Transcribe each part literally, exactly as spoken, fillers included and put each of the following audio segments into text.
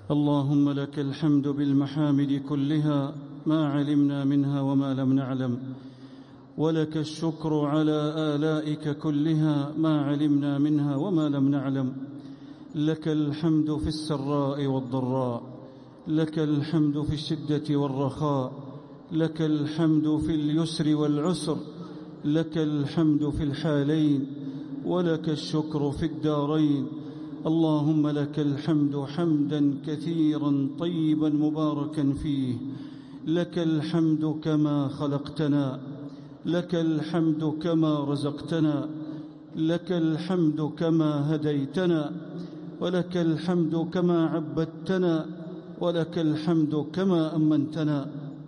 اللهم لك الحمد بالمحامد كلها ما علمنا منها وما لم نعلم، ولك الشكر على آلائك كلها ما علمنا منها وما لم نعلم. لك الحمد في السراء والضراء، لك الحمد في الشدة والرخاء، لك الحمد في اليسر والعسر، لك الحمد في الحالين، ولك الشكر في الدارين. اللهم لك الحمد حمدا كثيرا طيبا مباركا فيه. لك الحمد كما خلقتنا، لك الحمد كما رزقتنا، لك الحمد كما هديتنا، ولك الحمد كما عبدتنا، ولك الحمد كما أمنتنا.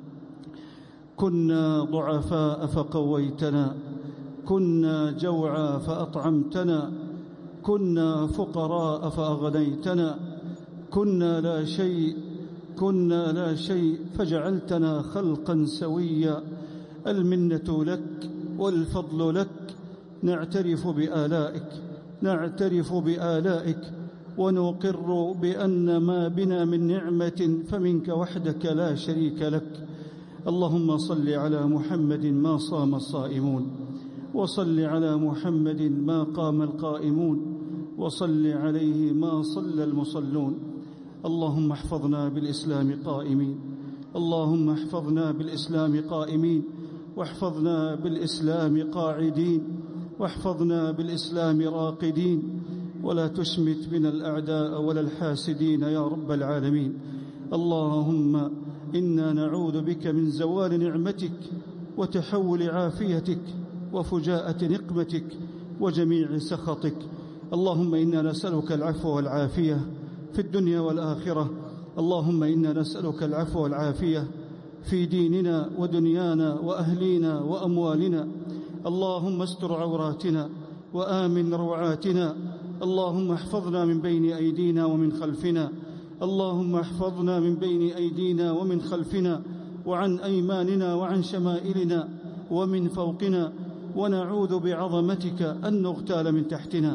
كنا ضعفاء فقويتنا، كنا جوعا فأطعمتنا، كنا فقراء فأغنيتنا، كنا لا شيء كنا لا شيء فجعلتنا خلقا سويا. المنة لك والفضل لك. نعترف بآلائك نعترف بآلائك ونقر بأن ما بنا من نعمة فمنك وحدك لا شريك لك. اللهم صل على محمد ما صام الصائمون، وصل على محمد ما قام القائمون، وصل عليه ما صلى المصلون. اللهم احفظنا بالإسلام قائمين، اللهم احفظنا بالإسلام قائمين، واحفظنا بالإسلام قاعدين، واحفظنا بالإسلام راقدين، ولا تشمت بنا الأعداء ولا الحاسدين يا رب العالمين. اللهم إنا نعوذ بك من زوال نعمتك وتحول عافيتك وفجاءة نقمتك وجميع سخطك. اللهم إنا نسألك العفو والعافية في الدنيا والآخرة. اللهم إنا نسألك العفو والعافية في ديننا ودنيانا وأهلينا وأموالنا. اللهم استر عوراتنا وآمن روعاتنا. اللهم احفظنا من بين أيدينا ومن خلفنا. اللهم احفظنا من بين أيدينا ومن خلفنا وعن أيماننا وعن شمائلنا ومن فوقنا، ونعوذ بعظمتك أن نغتال من تحتنا.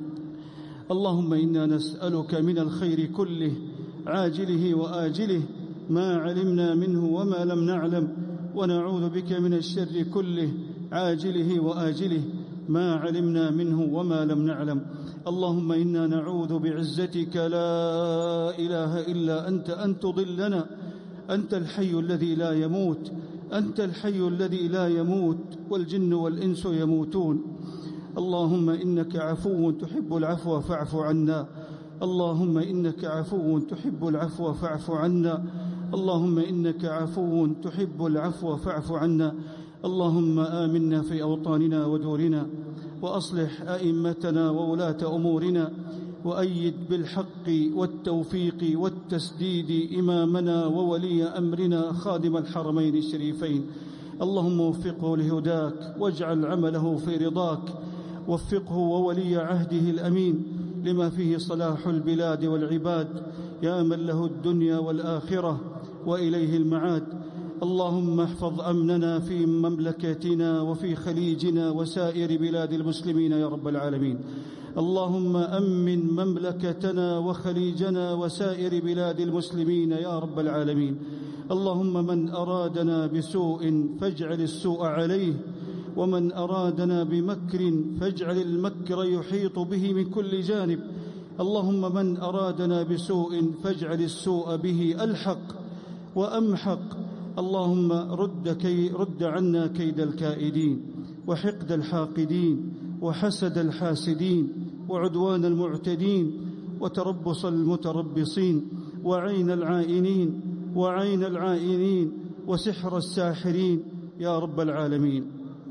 اللهم إنا نسألك من الخير كله عاجله وآجله ما علمنا منه وما لم نعلم، ونعوذ بك من الشر كله عاجله وآجله ما علمنا منه وما لم نعلم. اللهم إنا نعوذ بعزتك لا إله إلا أنت أن تضلنا. أنت الحي الذي لا يموت، أنت الحي الذي لا يموت، والجن والإنس يموتون. اللهم إنك عفو تحب العفو فاعف عنا. اللهم إنك عفو تحب العفو فاعف عنا. اللهم إنك عفو تحب العفو فاعف عنا. اللهم آمنا في أوطاننا ودورنا، وأصلح أئمتنا وولاة أمورنا، وأيد بالحق والتوفيق والتسديد إمامنا وولي أمرنا خادم الحرمين الشريفين. اللهم وفقه لهداك واجعل عمله في رضاك. وفقه وولي عهده الأمين لما فيه صلاح البلاد والعباد، يا من له الدنيا والآخرة وإليه المعاد. اللهم احفظ أمننا في مملكتنا وفي خليجنا وسائر بلاد المسلمين يا رب العالمين. اللهم أمن مملكتنا وخليجنا وسائر بلاد المسلمين يا رب العالمين. اللهم من أرادنا بسوء فاجعل السوء عليه، ومن أرادنا بمكر فاجعل المكر يحيط به من كل جانب. اللهم من أرادنا بسوء فاجعل السوء به ألحق وأمحق. اللهم رد, كي رد عنا كيد الكائدين وحقد الحاقدين وحسد الحاسدين وعدوان المعتدين وتربص المتربصين وعين العائنين وعين العائنين وسحر الساحرين يا رب العالمين.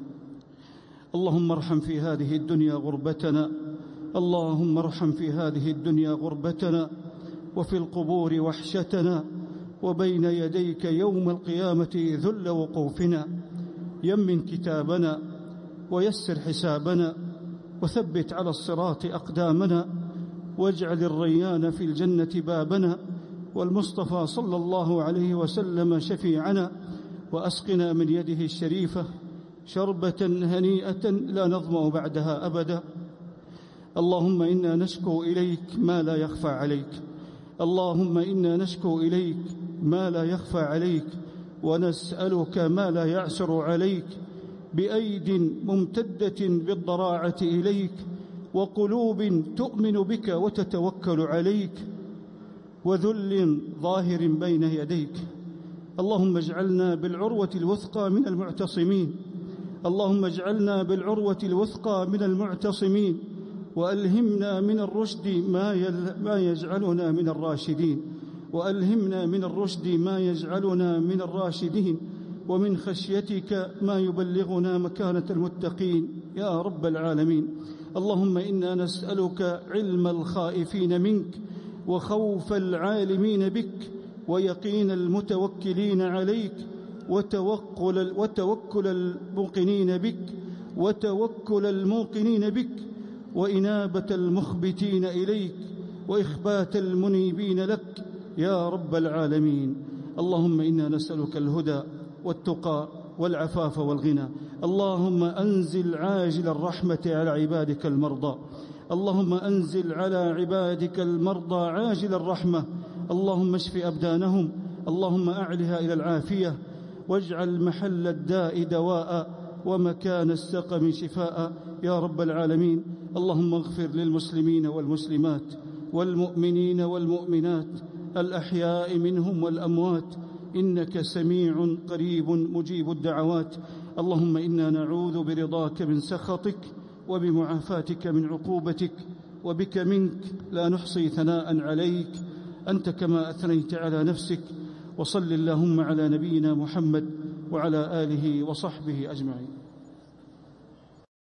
اللهم ارحم في هذه الدنيا غربتنا، اللهم ارحم في هذه الدنيا غربتنا، وفي القبور وحشتنا، وبين يديك يوم القيامة ذل وقوفنا. يمن كتابنا ويسر حسابنا، وثبت على الصراط أقدامنا، واجعل الريان في الجنة بابنا، والمصطفى صلى الله عليه وسلم شفيعنا، وأسقنا من يده الشريفة شربة هنيئة لا نظمأ بعدها أبدا. اللهم إنا نشكو إليك ما لا يخفى عليك، اللهم إنا نشكو إليك ما لا يخفى عليك، ونسألك ما لا يعسر عليك، بأيد ممتدة بالضراعة إليك، وقلوب تؤمن بك وتتوكل عليك، وذل ظاهر بين يديك. اللهم اجعلنا بالعروة الوثقى من المعتصمين، اللهم اجعلنا بالعروة الوثقى من المعتصمين، وألهمنا من الرشد ما يجعلنا من الراشدين، وألهمنا من الرشد ما يجعلنا من الراشدين، ومن خشيتك ما يبلغنا مكانة المتقين يا رب العالمين. اللهم إنا نسألك علم الخائفين منك، وخوف العالمين بك، ويقين المتوكلين عليك، وتوكل, وتوكل الموقنين بك وتوكل الموقنين بك وإنابة المخبتين إليك، وإخبات المنيبين لك يا رب العالمين. اللهم إنا نسألك الهدى والتقى والعفاف والغنى. اللهم أنزل عاجل الرحمة على عبادك المرضى، اللهم أنزل على عبادك المرضى عاجل الرحمة. اللهم اشف أبدانهم، اللهم أعلها إلى العافية، واجعل محل الداء دواء، ومكان السقم شفاء يا رب العالمين. اللهم اغفر للمسلمين والمسلمات والمؤمنين والمؤمنات الأحياء منهم والأموات، إنك سميع قريب مجيب الدعوات. اللهم إنا نعوذ برضاك من سخطك، وبمعافاتك من عقوبتك، وبك منك لا نحصي ثناء عليك أنت كما أثنيت على نفسك. وصل اللهم على نبينا محمد وعلى آله وصحبه أجمعين.